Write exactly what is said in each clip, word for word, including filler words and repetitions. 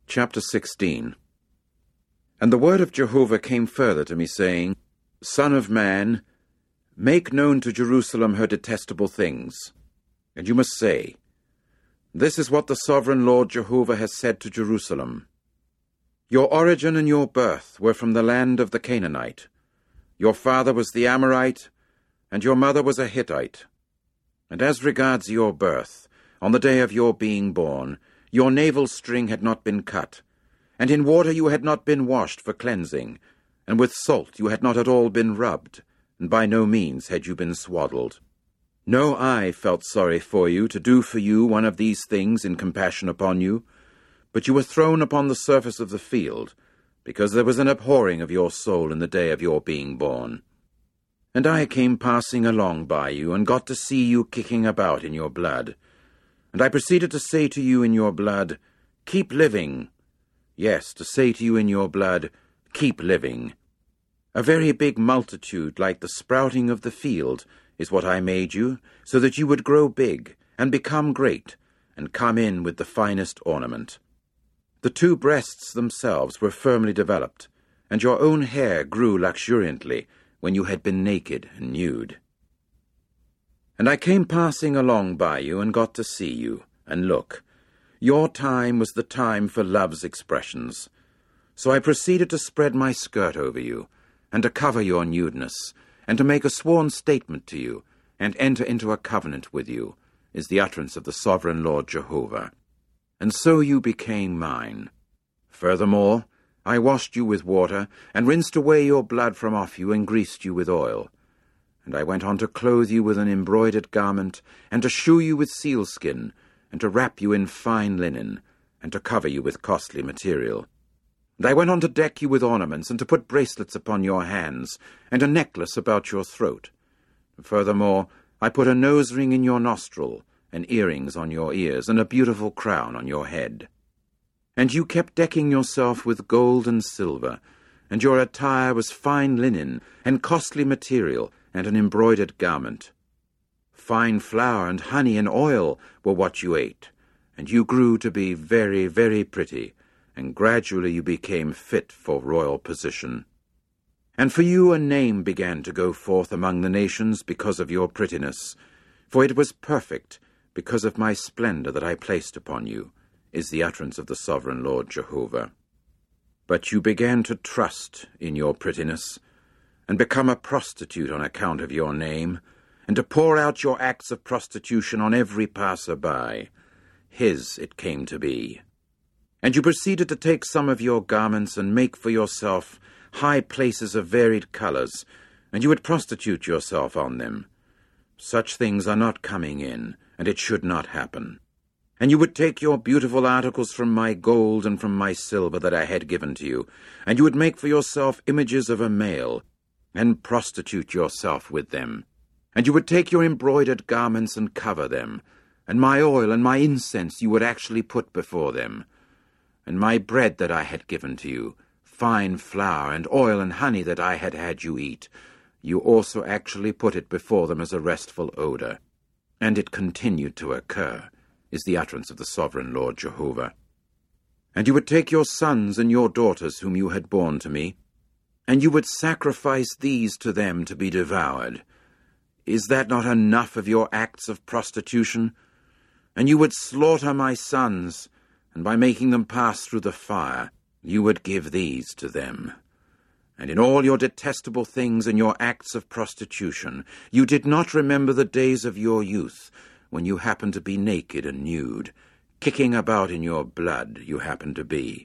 Chapter sixteen. And the word of Jehovah came further to me, saying, Son of man, make known to Jerusalem her detestable things. And you must say, This is what the sovereign Lord Jehovah has said to Jerusalem. Your origin and your birth were from the land of the Canaanite. Your father was the Amorite, and your mother was a Hittite. And as regards your birth, on the day of your being born, your navel string had not been cut, and in water you had not been washed for cleansing, and with salt you had not at all been rubbed, and by no means had you been swaddled. No eye felt sorry for you to do for you one of these things in compassion upon you, but you were thrown upon the surface of the field, because there was an abhorring of your soul in the day of your being born. And I came passing along by you, and got to see you kicking about in your blood. And I proceeded to say to you in your blood, Keep living. Yes, to say to you in your blood, Keep living. A very big multitude, like the sprouting of the field, is what I made you, so that you would grow big, and become great, and come in with the finest ornament. The two breasts themselves were firmly developed, and your own hair grew luxuriantly when you had been naked and nude. And I came passing along by you, and got to see you, and look, your time was the time for love's expressions. So I proceeded to spread my skirt over you, and to cover your nudeness, and to make a sworn statement to you, and enter into a covenant with you, is the utterance of the sovereign Lord Jehovah. And so you became mine. Furthermore, I washed you with water, and rinsed away your blood from off you, and greased you with oil. And I went on to clothe you with an embroidered garment, and to shoe you with sealskin, and to wrap you in fine linen, and to cover you with costly material. And I went on to deck you with ornaments, and to put bracelets upon your hands, and a necklace about your throat. And furthermore, I put a nose ring in your nostril, and earrings on your ears, and a beautiful crown on your head. And you kept decking yourself with gold and silver, and your attire was fine linen, and costly material, and an embroidered garment. Fine flour and honey and oil were what you ate, and you grew to be very, very pretty, and gradually you became fit for royal position. And for you a name began to go forth among the nations because of your prettiness, for it was perfect because of my splendor that I placed upon you, is the utterance of the sovereign Lord Jehovah. But you began to trust in your prettiness, and become a prostitute on account of your name, and to pour out your acts of prostitution on every passer-by. His it came to be. And you proceeded to take some of your garments and make for yourself high places of varied colors, and you would prostitute yourself on them. Such things are not coming in, and it should not happen. And you would take your beautiful articles from my gold and from my silver that I had given to you, and you would make for yourself images of a male, and prostitute yourself with them. And you would take your embroidered garments and cover them, and my oil and my incense you would actually put before them. And my bread that I had given to you, fine flour and oil and honey that I had had you eat, you also actually put it before them as a restful odor. And it continued to occur, is the utterance of the sovereign Lord Jehovah. And you would take your sons and your daughters whom you had borne to me, and you would sacrifice these to them to be devoured. Is that not enough of your acts of prostitution? And you would slaughter my sons, and by making them pass through the fire, you would give these to them. And in all your detestable things and your acts of prostitution, you did not remember the days of your youth, when you happened to be naked and nude, kicking about in your blood you happened to be.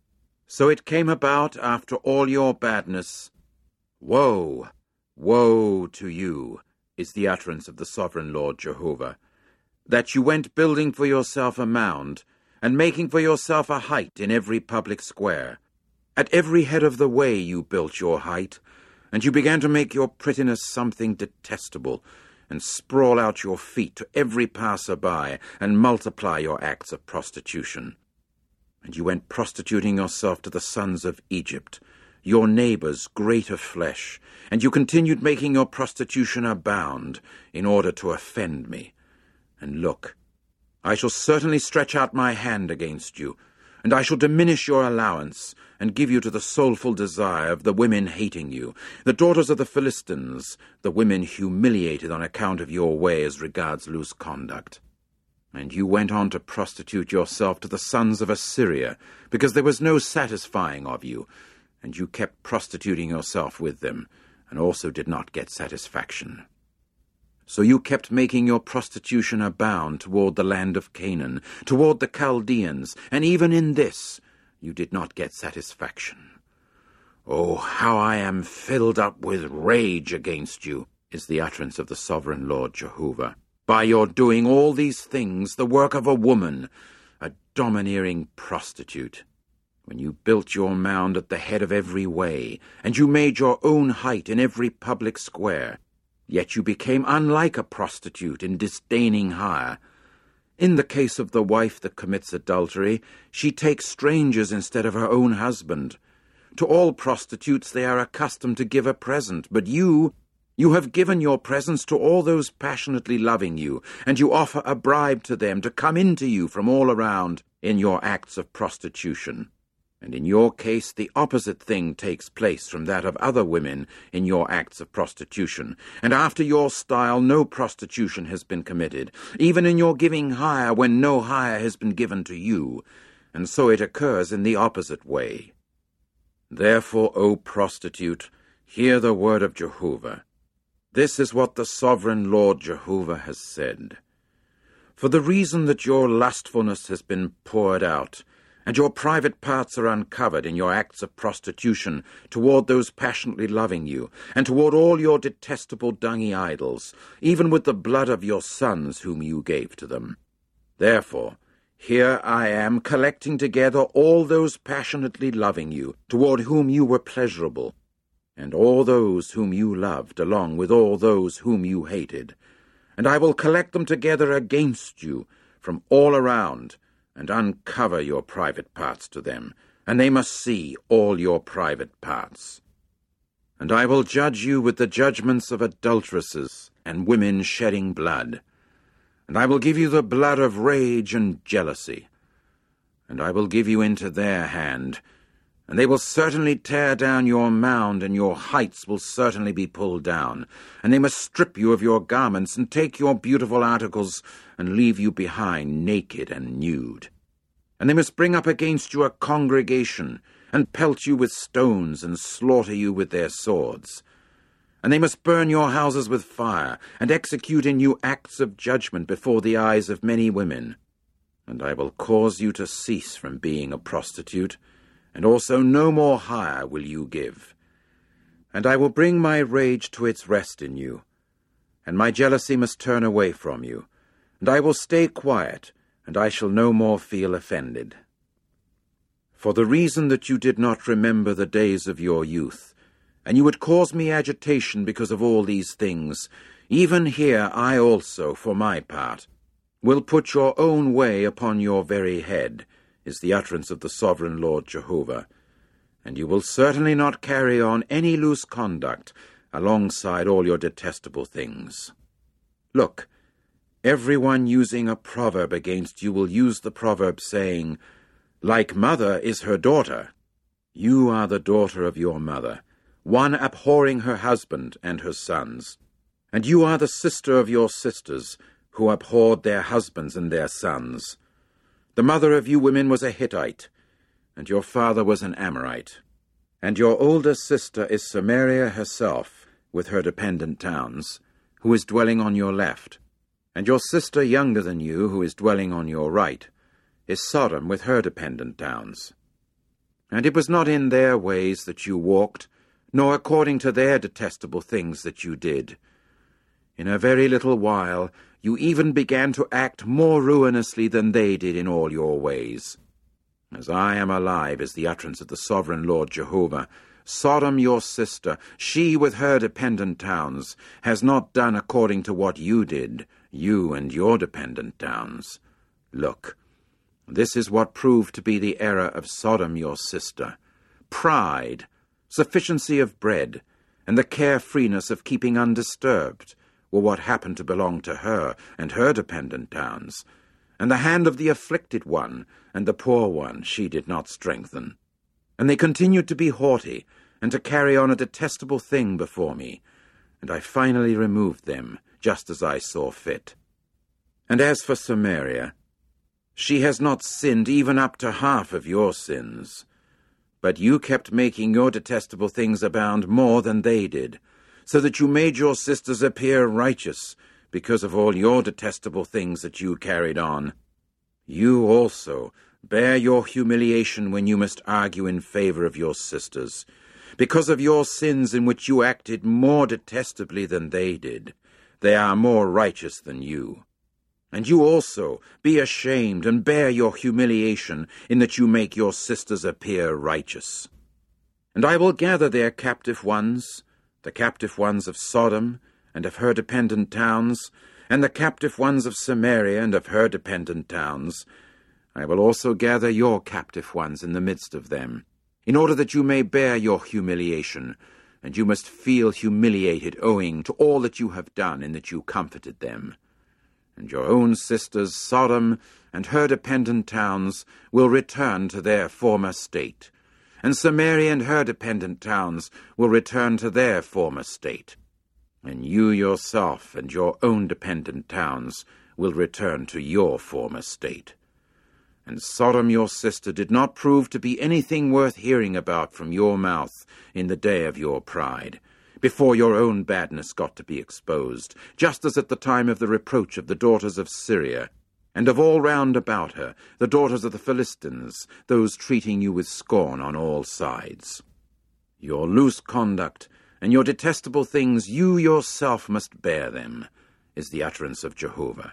So it came about after all your badness. Woe, woe to you, is the utterance of the sovereign Lord Jehovah, that you went building for yourself a mound, and making for yourself a height in every public square. At every head of the way you built your height, and you began to make your prettiness something detestable, and sprawl out your feet to every passer-by, and multiply your acts of prostitution. And you went prostituting yourself to the sons of Egypt, your neighbors great of flesh, and you continued making your prostitution abound, in order to offend me. And look, I shall certainly stretch out my hand against you, and I shall diminish your allowance, and give you to the soulful desire of the women hating you, the daughters of the Philistines, the women humiliated on account of your way as regards loose conduct. And you went on to prostitute yourself to the sons of Assyria, because there was no satisfying of you, and you kept prostituting yourself with them, and also did not get satisfaction. So you kept making your prostitution abound toward the land of Canaan, toward the Chaldeans, and even in this you did not get satisfaction. Oh, how I am filled up with rage against you, is the utterance of the sovereign Lord Jehovah, by your doing all these things, the work of a woman, a domineering prostitute. When you built your mound at the head of every way, and you made your own height in every public square, yet you became unlike a prostitute in disdaining hire. In the case of the wife that commits adultery, she takes strangers instead of her own husband. To all prostitutes they are accustomed to give a present, but you, you have given your presents to all those passionately loving you, and you offer a bribe to them to come into you from all around in your acts of prostitution. And in your case the opposite thing takes place from that of other women in your acts of prostitution, and after your style no prostitution has been committed, even in your giving hire when no hire has been given to you, and so it occurs in the opposite way. Therefore, O prostitute, hear the word of Jehovah. This is what the sovereign Lord Jehovah has said. For the reason that your lustfulness has been poured out, and your private parts are uncovered in your acts of prostitution toward those passionately loving you, and toward all your detestable dungy idols, even with the blood of your sons whom you gave to them. Therefore, here I am collecting together all those passionately loving you, toward whom you were pleasurable, and all those whom you loved, along with all those whom you hated. And I will collect them together against you from all around, and uncover your private parts to them, and they must see all your private parts. And I will judge you with the judgments of adulteresses and women shedding blood, and I will give you the blood of rage and jealousy, and I will give you into their hand, and they will certainly tear down your mound, and your heights will certainly be pulled down, and they must strip you of your garments, and take your beautiful articles, and leave you behind naked and nude. And they must bring up against you a congregation, and pelt you with stones, and slaughter you with their swords. And they must burn your houses with fire, and execute in you acts of judgment before the eyes of many women. And I will cause you to cease from being a prostitute, and also no more hire will you give. And I will bring my rage to its rest in you, and my jealousy must turn away from you, and I will stay quiet, and I shall no more feel offended. For the reason that you did not remember the days of your youth, and you would cause me agitation because of all these things, even here I also, for my part, will put your own way upon your very head, is the utterance of the sovereign Lord Jehovah, and you will certainly not carry on any loose conduct alongside all your detestable things. Look, everyone using a proverb against you will use the proverb saying, like mother is her daughter. You are the daughter of your mother, one abhorring her husband and her sons. And you are the sister of your sisters, who abhorred their husbands and their sons. The mother of you women was a Hittite, and your father was an Amorite. And your older sister is Samaria herself, with her dependent towns, who is dwelling on your left. And your sister younger than you, who is dwelling on your right, is Sodom with her dependent towns. And it was not in their ways that you walked, nor according to their detestable things that you did. In a very little while you even began to act more ruinously than they did in all your ways. As I am alive, is the utterance of the sovereign Lord Jehovah, Sodom your sister, she with her dependent towns, has not done according to what you did, you and your dependent towns. Look, this is what proved to be the error of Sodom your sister. Pride, sufficiency of bread, and the carefreeness of keeping undisturbed were what happened to belong to her and her dependent towns, and the hand of the afflicted one and the poor one she did not strengthen. And they continued to be haughty, and to carry on a detestable thing before me, and I finally removed them, just as I saw fit. And as for Samaria, she has not sinned even up to half of your sins. But you kept making your detestable things abound more than they did, so that you made your sisters appear righteous, because of all your detestable things that you carried on. You also bear your humiliation when you must argue in favor of your sisters, because of your sins in which you acted more detestably than they did. They are more righteous than you. And you also be ashamed and bear your humiliation in that you make your sisters appear righteous. And I will gather their captive ones, the captive ones of Sodom and of her dependent towns, and the captive ones of Samaria and of her dependent towns. I will also gather your captive ones in the midst of them, in order that you may bear your humiliation, and you must feel humiliated owing to all that you have done in that you comforted them. And your own sisters, Sodom and her dependent towns, will return to their former state, and Samaria and her dependent towns will return to their former state, and you yourself and your own dependent towns will return to your former state. And Sodom your sister did not prove to be anything worth hearing about from your mouth in the day of your pride, before your own badness got to be exposed, just as at the time of the reproach of the daughters of Syria, and of all round about her, the daughters of the Philistines, those treating you with scorn on all sides. Your loose conduct and your detestable things, you yourself must bear them, is the utterance of Jehovah.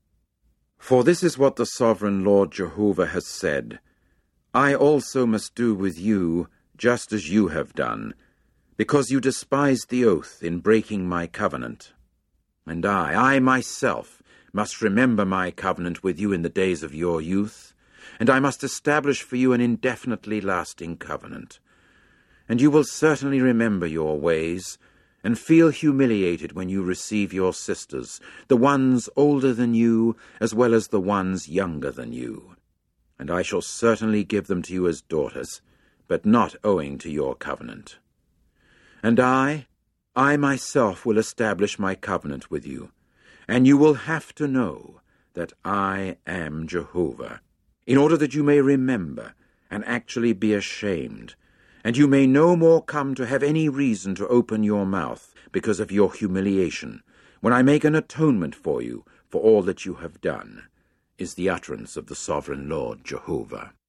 For this is what the sovereign Lord Jehovah has said, I also must do with you just as you have done, because you despised the oath in breaking my covenant. And I, I myself, must remember my covenant with you in the days of your youth, and I must establish for you an indefinitely lasting covenant. And you will certainly remember your ways, and feel humiliated when you receive your sisters, the ones older than you, as well as the ones younger than you. And I shall certainly give them to you as daughters, but not owing to your covenant. And I, I myself will establish my covenant with you, and you will have to know that I am Jehovah, in order that you may remember and actually be ashamed, and you may no more come to have any reason to open your mouth because of your humiliation, when I make an atonement for you for all that you have done, is the utterance of the sovereign Lord Jehovah.